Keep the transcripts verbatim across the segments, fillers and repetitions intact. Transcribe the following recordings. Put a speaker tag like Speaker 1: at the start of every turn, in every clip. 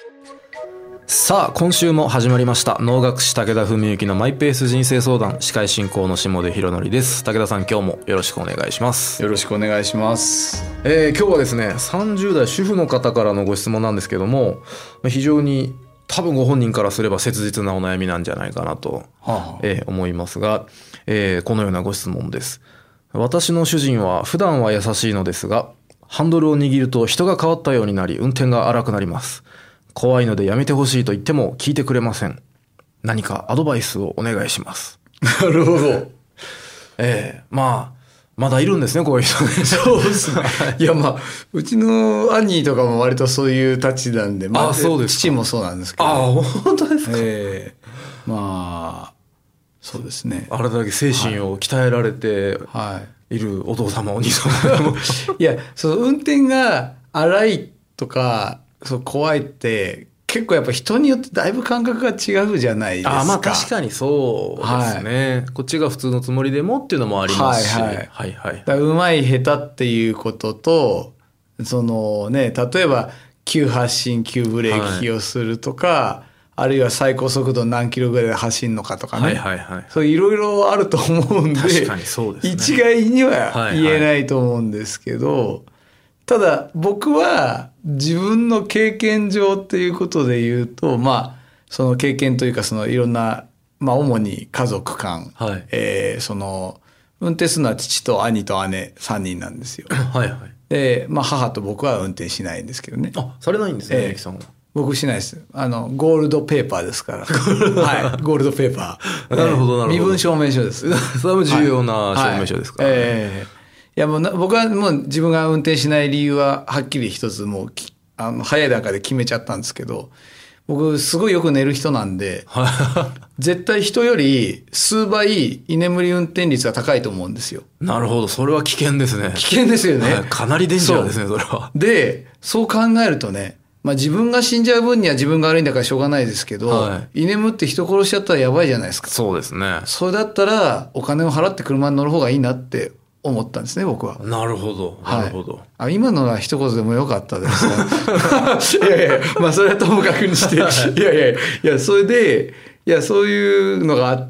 Speaker 1: さあ今週も始まりました能楽師武田文幸のマイペース人生相談、司会進行の下出博則です。武田さん、今日もよろしくお願いします。
Speaker 2: よろしくお願いします。
Speaker 1: えー、今日はですねさんじゅう代主婦の方からのご質問なんですけども、非常に多分ご本人からすれば切実なお悩みなんじゃないかなと、はあはあえー、思いますが、えー、このようなご質問です。私の主人は普段は優しいのですが、ハンドルを握ると人が変わったようになり運転が荒くなります。怖いのでやめてほしいと言っても聞いてくれません。何かアドバイスをお願いします。
Speaker 2: なるほど。
Speaker 1: ええー、まあまだいるんですね、こういう人ね。
Speaker 2: そうですね。いや、まあうちの兄とかも割とそういうたちなんで、まあ、
Speaker 1: あ、そうですか。
Speaker 2: 父もそうなんですけど。
Speaker 1: あ、本当ですか。
Speaker 2: ええー、まあそうですね。
Speaker 1: あれだけ精神を鍛えられているお父様、お兄様。
Speaker 2: いや、その運転が荒いとかそう怖いって結構やっぱ人によってだいぶ感覚が違うじゃないですか。
Speaker 1: あ、まあ確かにそうですね、はい、こっちが普通のつもりでもっていうのもありますし、はいはいはいはい、だから
Speaker 2: うまい下手っていうことと、そのね、例えば急発進急ブレーキをするとか、はい、あるいは最高速度何キロぐらいで走るのかとかね、はいはいはい、そういろいろあると思うんで、
Speaker 1: 確かにそうですね、
Speaker 2: 一概には言えないと思うんですけど、はいはい、ただ僕は自分の経験上っていうことで言うと、まあその経験というか、そのいろんな、まあ主に家族間、はい、えー、その運転するのは父と兄と姉さんにんなんですよ。はいはい。で、まあ母と僕は運転しないんですけどね。
Speaker 1: あ、されないんですね、えー、さんは。
Speaker 2: 僕しないです。あのゴールドペーパーですから。はい、ゴールドペーパー。
Speaker 1: なるほどなるほど。
Speaker 2: 身分証明書です。
Speaker 1: それも重要な証明書ですから、ね。はいはい、え
Speaker 2: ーいやもうな僕はもう自分が運転しない理由ははっきり一つもうあの早い段階で決めちゃったんですけど、僕すごいよく寝る人なんで絶対人より数倍居眠り運転率が高いと思うんですよ。
Speaker 1: なるほど、それは危険ですね。
Speaker 2: 危険ですよね、はい、
Speaker 1: かなりデンジャーですね、それは。
Speaker 2: でそう考えるとね、まあ、自分が死んじゃう分には自分が悪いんだからしょうがないですけど、はい、居眠って人殺しちゃったらやばいじゃないですか。
Speaker 1: そうですね。
Speaker 2: それだったらお金を払って車に乗る方がいいなって思ったんですね、僕は。
Speaker 1: なるほど、なるほど。
Speaker 2: はい、あ、今のは一言でもよかったですね。いやいや、まあそれはともかくにして、いやいやいや、それで、いや、そういうのがあって、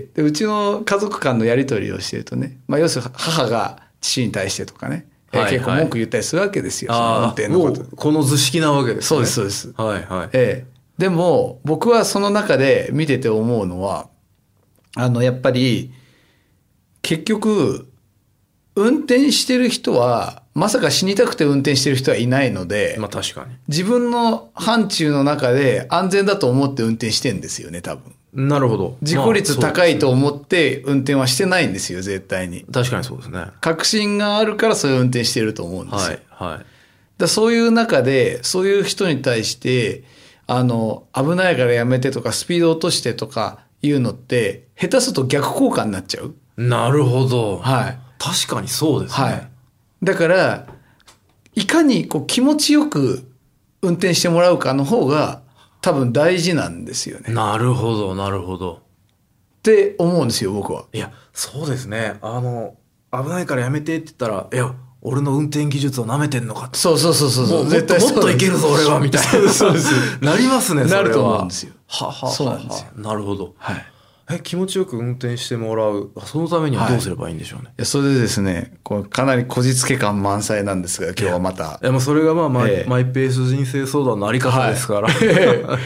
Speaker 2: でうちの家族間のやり取りをしてるとね、まあ要するに母が父に対してとかね、はいはい、結構文句言ったりするわけですよ、その運転のこと。
Speaker 1: この図式なわけですね。
Speaker 2: そうです、そうです。
Speaker 1: はいはい。
Speaker 2: ええ。でも、僕はその中で見てて思うのは、あの、やっぱり、結局、運転してる人はまさか死にたくて運転してる人はいないので、
Speaker 1: まあ確かに
Speaker 2: 自分の範疇の中で安全だと思って運転してんですよね、多分。
Speaker 1: なるほど。
Speaker 2: 事故率高いと思って運転はしてないんですよ、絶対に。
Speaker 1: 確かにそうですね。
Speaker 2: 確信があるからそういう運転してると思うんですよ。
Speaker 1: はいはい。
Speaker 2: だそういう中でそういう人に対してあの危ないからやめてとかスピード落としてとかいうのって下手すると逆効果になっちゃう。
Speaker 1: なるほど。
Speaker 2: はい。
Speaker 1: 確かにそうですね。はい、
Speaker 2: だからいかにこう気持ちよく運転してもらうかの方が多分大事なんですよね。
Speaker 1: なるほどなるほど
Speaker 2: って思うんですよ、僕は。
Speaker 1: いや、そうですね。あの危ないからやめてって言ったら、いや俺の運転技術を舐めてんのかって。
Speaker 2: そうそうそうそう。
Speaker 1: もう絶対もっといけるぞ俺はみたいな。そうです。なりますね。それは
Speaker 2: なると思うんですよ。
Speaker 1: ははは。
Speaker 2: そうなんですよ。
Speaker 1: なるほど。
Speaker 2: はい。
Speaker 1: え、気持ちよく運転してもらう、そのためにはどうすればいいんでしょうね。はい、
Speaker 2: いや、それでですね、こうかなりこじつけ感満載なんですが、今日はまた。
Speaker 1: いや、もうそれがまあマイ、えー、マイペース人生相談のあり方ですから。はい、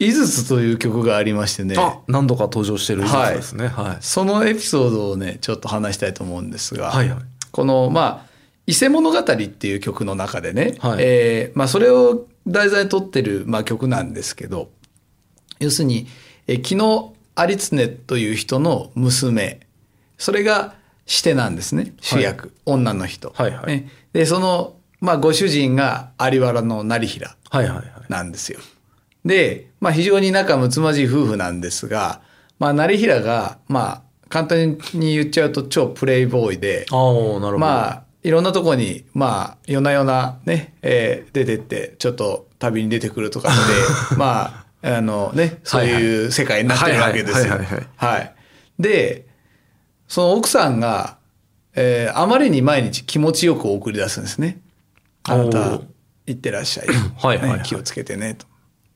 Speaker 2: 井筒という曲がありましてね。
Speaker 1: あ、何度か登場してる井筒ですね。はい。はい、
Speaker 2: そのエピソードをね、ちょっと話したいと思うんですが、
Speaker 1: はいはい、
Speaker 2: この、まあ、伊勢物語っていう曲の中でね、
Speaker 1: はい、
Speaker 2: えー、まあ、それを題材に取ってる、まあ、曲なんですけど、要するに、え昨日、有常という人の娘、それがシテなんですね、主役、はい、女の人、
Speaker 1: はいはい
Speaker 2: ね、でその、まあ、ご主人が有原の成平なんですよ。はいはいはい、で、まあ、非常に仲睦まじい夫婦なんですが、まあ、成平が、まあ、簡単に言っちゃうと超プレイボーイで、
Speaker 1: あー、なるほど。
Speaker 2: まあいろんなとこに、まあ、夜な夜なね、えー、出てって、ちょっと旅に出てくるとかって、まあ、あのね、そういう世界になってるわけですよ。はい。で、その奥さんが、えー、あまりに毎日気持ちよく送り出すんですね。あなた、行ってらっしゃい。はいはいはい、ね。気をつけてね、と。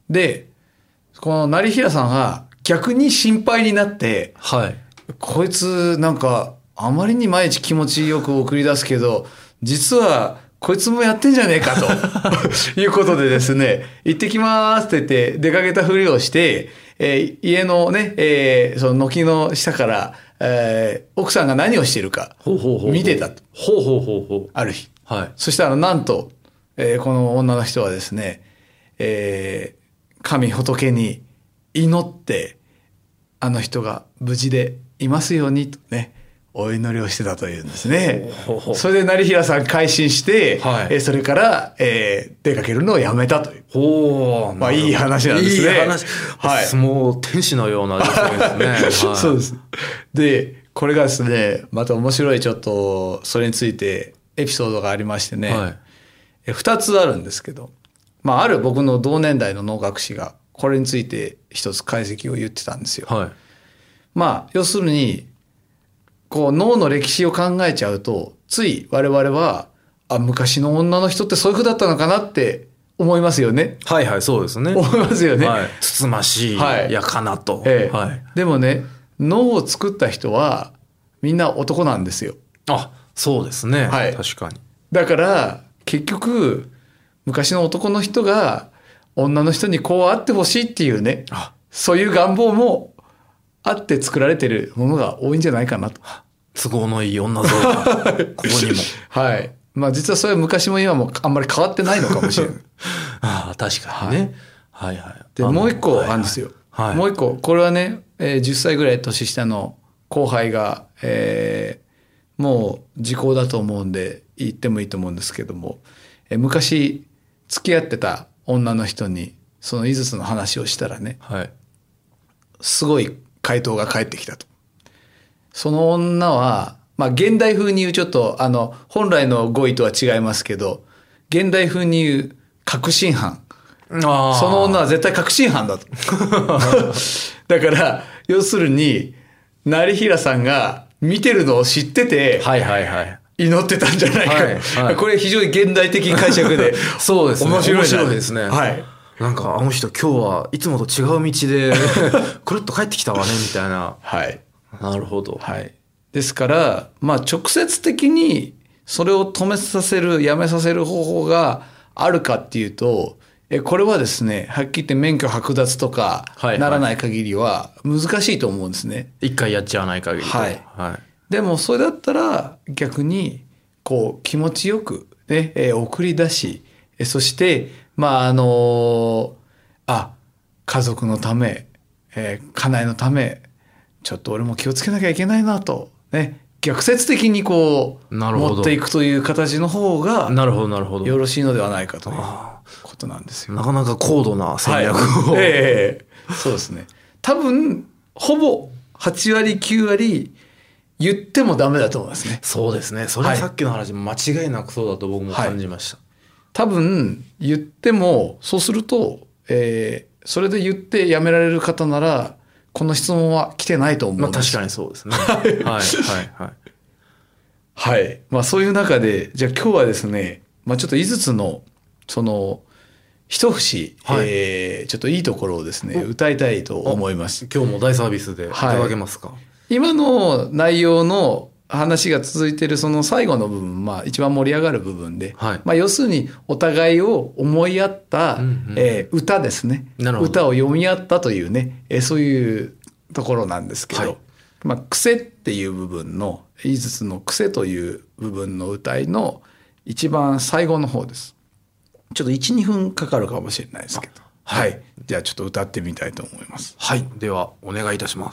Speaker 2: で、この成平さんが逆に心配になって、
Speaker 1: はい、
Speaker 2: こいつなんかあまりに毎日気持ちよく送り出すけど、実はこいつもやってんじゃねえかということでですね、行ってきますって言って出かけたふりをして、えー、家のね、えー、その軒の下から、えー、奥さんが何をしているか見てたと。
Speaker 1: ほうほうほうほう。
Speaker 2: ある日。
Speaker 1: はい。
Speaker 2: そしたらなんと、えー、この女の人はですね、えー、神仏に祈って、あの人が無事でいますようにとね、お祈りをしてたというんですね。ほうほうほう。それで成平さん改心して、はい、えー、それから、えー、出かけるのをやめたという。
Speaker 1: ほう。
Speaker 2: まあいい話なんですね。
Speaker 1: いい話。はい。もう天使のような女性ですね。はい、
Speaker 2: そうです。で、これがですね、また面白いちょっと、それについてエピソードがありましてね、はい、え二つあるんですけど、まあある僕の同年代の能楽師が、これについて一つ解析を言ってたんですよ。はい、まあ、要するに、こう脳の歴史を考えちゃうと、つい我々は、あ、昔の女の人ってそういう風だったのかなって思いますよね。
Speaker 1: はいはい、そうですね。
Speaker 2: 思いますよね。
Speaker 1: はい、つつましいやかなと。
Speaker 2: ええ、はい。でもね、脳を作った人はみんな男なんですよ。
Speaker 1: あ、そうですね。はい。確かに。
Speaker 2: だから結局昔の男の人が女の人にこうあってほしいっていうね、そういう願望もあって作られてるものが多いんじゃないかなと。
Speaker 1: 都合のいい女像がここにも。
Speaker 2: はい。まあ実はそれは昔も今もあんまり変わってないのかもしれない。
Speaker 1: ああ、確かにね。はい、はい、はい。
Speaker 2: で、もう一個あるんですよ。はいはい、もう一個。これはね、えー、じゅっさいぐらい年下の後輩が、えー、もう時効だと思うんで言ってもいいと思うんですけども、えー、昔付き合ってた女の人にその井筒の話をしたらね、はい、すごい回答が返ってきたと。その女は、まあ現代風に言うちょっとあの本来の語彙とは違いますけど、現代風に言う確信犯。あ、その女は絶対確信犯だと。だから要するに成平さんが見てるのを知ってて、はいはいはい、祈ってたんじゃないか。はいはい、これ非常に現代的解釈で
Speaker 1: そうですね。
Speaker 2: 面白い、
Speaker 1: 面白いですね。
Speaker 2: はい。
Speaker 1: なんかあの人今日はいつもと違う道でくるっと帰ってきたわねみたいな。はい。なるほど。
Speaker 2: はい。ですから、まあ直接的にそれを止めさせる、やめさせる方法があるかっていうと、えこれはですね、はっきり言って免許剥奪とかならない限りは難しいと思うんですね。
Speaker 1: 一回やっちゃわない限り。はい。はい。
Speaker 2: でもそれだったら逆にこう気持ちよくね、えー、送り出し、えそしてまああのー、あ家族のため、えー、家内のためちょっと俺も気をつけなきゃいけないなとね、逆説的にこう持っていくという形の方が
Speaker 1: なるほどなるほど
Speaker 2: よろしいのではないかということなんですよ。
Speaker 1: なかなか高度な戦略を、
Speaker 2: はい、ええー、そうですね。多分ほぼはちわりきゅうわり言ってもダメだと思いますね。
Speaker 1: そうですね。それはさっきの話も間違いなくそうだと僕も感じました。はい、
Speaker 2: 多分言ってもそうすると、えー、それで言ってやめられる方ならこの質問は来てないと思うんです。
Speaker 1: まあ確かにそうですね。はいはいはい
Speaker 2: はい。まあそういう中でじゃあ今日はですね、まあちょっと井筒のその一節、はい、えー、ちょっといいところをですね歌いたいと思います。
Speaker 1: 今日も大サービスでいただけますか。はい、
Speaker 2: 今の内容の話が続いているその最後の部分、まあ一番盛り上がる部分で、はい、まあ要するにお互いを思い合った、うんうん、えー、歌ですね。歌を読み合ったというね、えー、そういうところなんですけど、はい、まあ癖っていう部分の井筒の癖という部分の歌いの一番最後の方です。ちょっといち、にふんかかるかもしれないですけど、はい、はい、じゃあちょっと歌ってみたいと思います。
Speaker 1: はい、ではお願いいたします。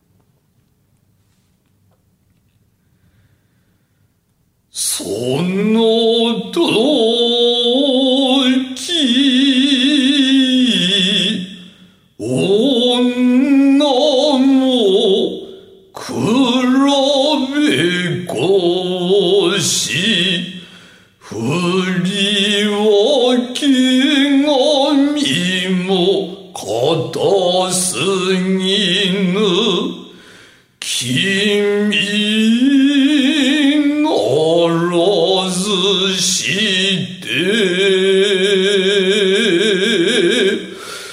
Speaker 3: その時女も比べこし振り分け髪も硬すぎぬ君して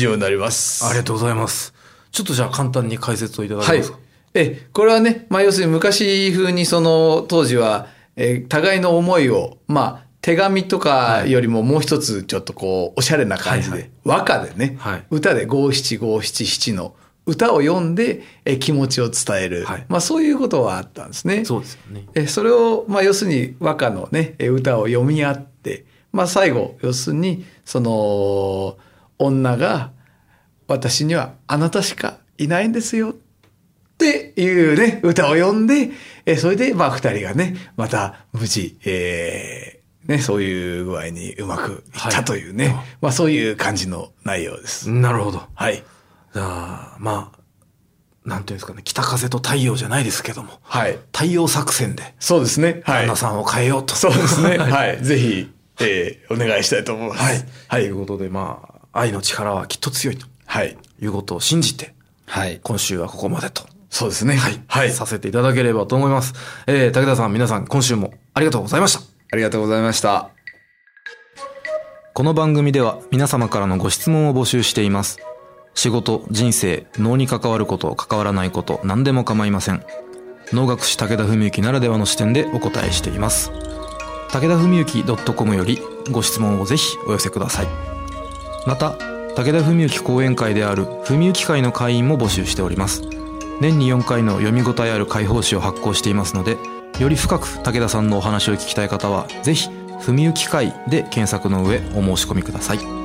Speaker 2: 上になります。
Speaker 1: ありがとうございます。ちょっとじゃあ簡単に解説をいただけますか。
Speaker 2: はい、えこれはね、まあ、要するに昔風にその当時は、えー、互いの思いをまあ手紙とかよりももう一つちょっとこうおしゃれな感じで、はいはい、和歌でね、はい、歌で五七五七七の歌を読んでえ気持ちを伝える、はい、まあそういうことはあったんですね。
Speaker 1: そうですよね。
Speaker 2: えそれをまあ要するに和歌のね歌を読み合って、まあ最後要するにその女が私にはあなたしかいないんですよっていうね歌を読んで、えそれでまあ二人がねまた無事、えー、ねそういう具合にうまくいったというね、はい、まあそういう感じの内容です。
Speaker 1: なるほど。
Speaker 2: はい。
Speaker 1: じゃあまあなんていうんですかね、北風と太陽じゃないですけども、
Speaker 2: はい、
Speaker 1: 太陽作戦で
Speaker 2: そうですね、はい、
Speaker 1: 旦那さんを変えようと。
Speaker 2: そうですね、はい、ぜひ、えー、お願いしたいと思います。
Speaker 1: はい、はい、ということでまあ愛の力はきっと強いと、はい、いうことを信じて、はい、今週はここまでと。
Speaker 2: そうですね、
Speaker 1: はい、はい、させていただければと思います。えー、武田さん、皆さん今週もありがとうございました。
Speaker 2: ありがとうございました。
Speaker 1: この番組では皆様からのご質問を募集しています。仕事、人生、脳に関わること、関わらないこと、何でも構いません。能楽師武田文幸ならではの視点でお答えしています。武田文幸 .com よりご質問をぜひお寄せください。また、武田文幸講演会である文幸会の会員も募集しております。年によんかいの読み応えある会報誌を発行していますので、より深く武田さんのお話を聞きたい方は、ぜひ、文幸会で検索の上お申し込みください。